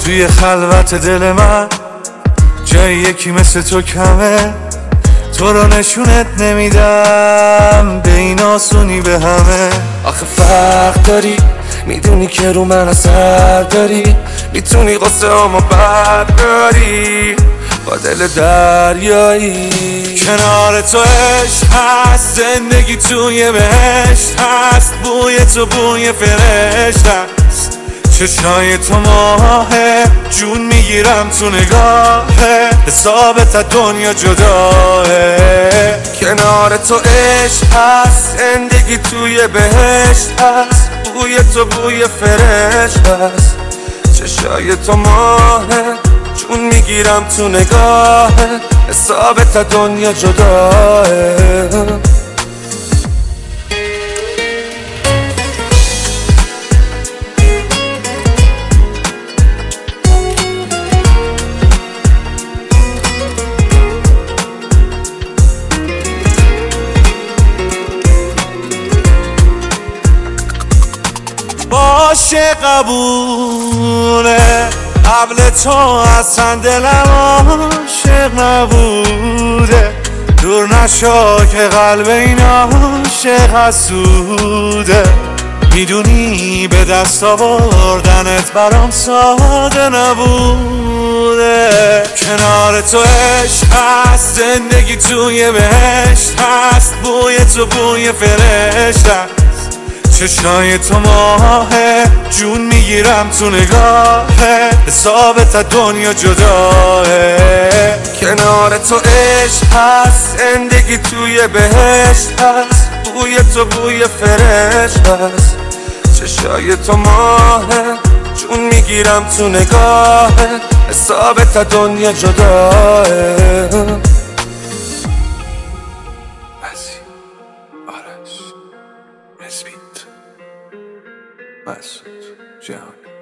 توی خلوت دل من جای یکی مثل تو کمه، تو رو نشونت نمیدم به این آسونی به همه. آخه فرق داری، میدونی که رو من اثر داری، میتونی قصه همو برداری با دل دریایی. کنار تو عشق هست، زندگی توی بهشت هست، بوی تو بوی فرشته است، چشای تو ماهه، جون میگیرم تو نگاهه، حسابت از دنیا جداه. کنار تو عشق هست، زندگی توی بهشت هست، بوی تو بوی فرشته است، چشای تو ماهه، جون میگیرم تو نگاهه، حسابت از دنیا جداه. باشه قبوله، قبل تو اصلا دلم عاشق نبوده، دور نشو که قلب این عاشق حسوده، میدونی به دست آوردنت برام ساده نبوده. کنار تو عشق هست، زندگی توی بهشت هست، بوی تو بوی فرشته است، چشای تو ماهه، جون میگیرم تو نگاهه، حسابت از دنیا جداه. کنار تو عشق هست، زندگی توی بهشت هست، بوی تو بوی فرشته است، چشای تو ماهه، جون میگیرم تو نگاهه، حسابت از دنیا جداه. آرش، مسبیت، مسعود جهانی.